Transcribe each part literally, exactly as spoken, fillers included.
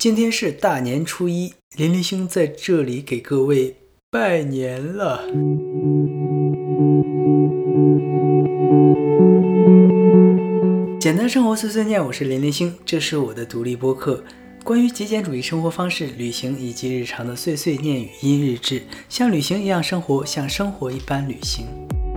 今天是大年初一，林立星在这里给各位拜年了。简单生活碎碎念，我是林立星，这是我的独立播客，关于极简主义生活方式、旅行以及日常的碎碎念语音日志，像旅行一样生活，像生活一般旅行。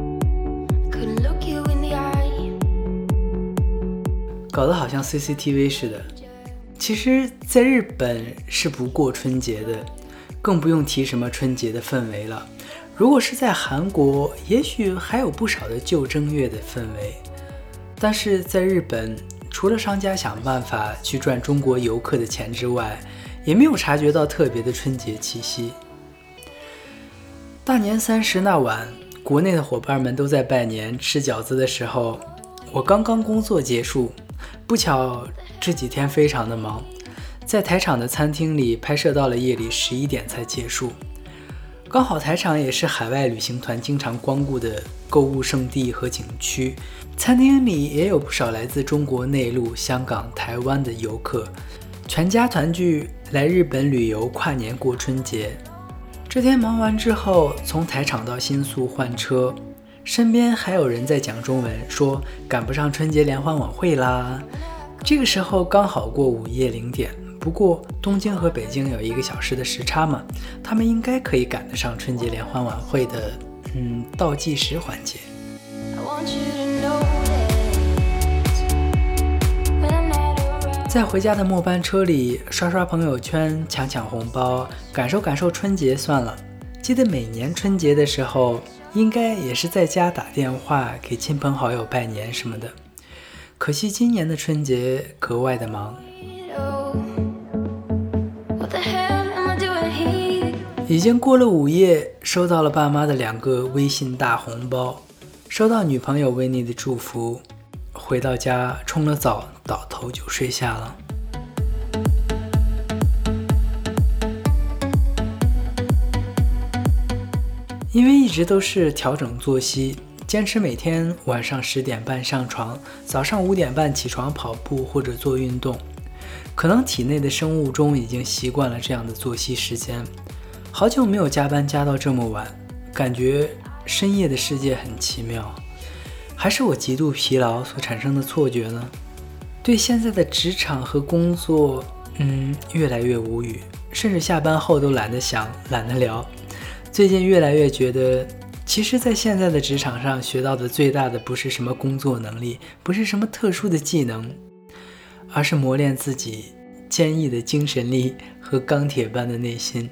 搞得好像 C C T V 似的。其实在日本是不过春节的，更不用提什么春节的氛围了。如果是在韩国，也许还有不少的旧正月的氛围，但是在日本，除了商家想办法去赚中国游客的钱之外，也没有察觉到特别的春节气息。大年三十那晚，国内的伙伴们都在拜年吃饺子的时候，我刚刚工作结束，不巧这几天非常的忙，在台场的餐厅里拍摄到了夜里十一点才结束。刚好台场也是海外旅行团经常光顾的购物胜地和景区，餐厅里也有不少来自中国内陆、香港、台湾的游客，全家团聚来日本旅游跨年过春节。这天忙完之后，从台场到新宿换车，身边还有人在讲中文，说赶不上春节联欢晚会啦。这个时候刚好过午夜零点，不过东京和北京有一个小时的时差嘛，他们应该可以赶得上春节联欢晚会的嗯倒计时环节。在回家的末班车里刷刷朋友圈，抢抢红包，感受感受春节算了。记得每年春节的时候应该也是在家打电话给亲朋好友拜年什么的，可惜今年的春节格外的忙。已经过了午夜，收到了爸妈的两个微信大红包，收到女朋友为你的祝福，回到家冲了澡，倒头就睡下了。因为一直都是调整作息，坚持每天晚上十点半上床，早上五点半起床跑步或者做运动，可能体内的生物钟已经习惯了这样的作息时间。好久没有加班加到这么晚，感觉深夜的世界很奇妙，还是我极度疲劳所产生的错觉呢？对现在的职场和工作，嗯，越来越无语，甚至下班后都懒得想，懒得聊。最近越来越觉得，其实在现在的职场上学到的最大的不是什么工作能力，不是什么特殊的技能，而是磨练自己坚毅的精神力和钢铁般的内心。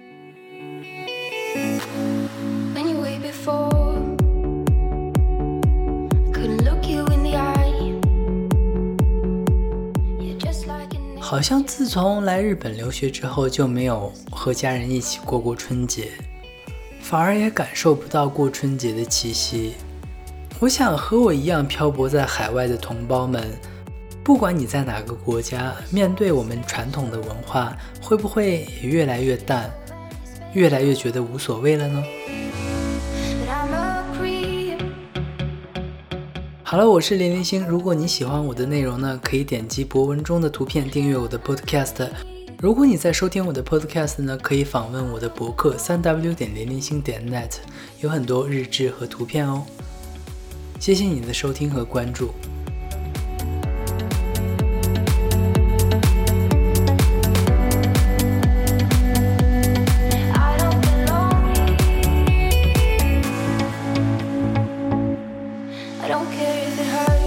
好像自从来日本留学之后，就没有和家人一起过过春节，反而也感受不到过春节的气息。我想和我一样漂泊在海外的同胞们，不管你在哪个国家，面对我们传统的文化，会不会也越来越淡，越来越觉得无所谓了呢？好了，我是林林星。如果你喜欢我的内容呢，可以点击博文中的图片订阅我的 podcast。如果你在收听我的 podcast 呢，可以访问我的博客 三 w 点林林星点 net， 有很多日志和圖片哦。謝謝你的收聽和關注。I don't care if it hurts.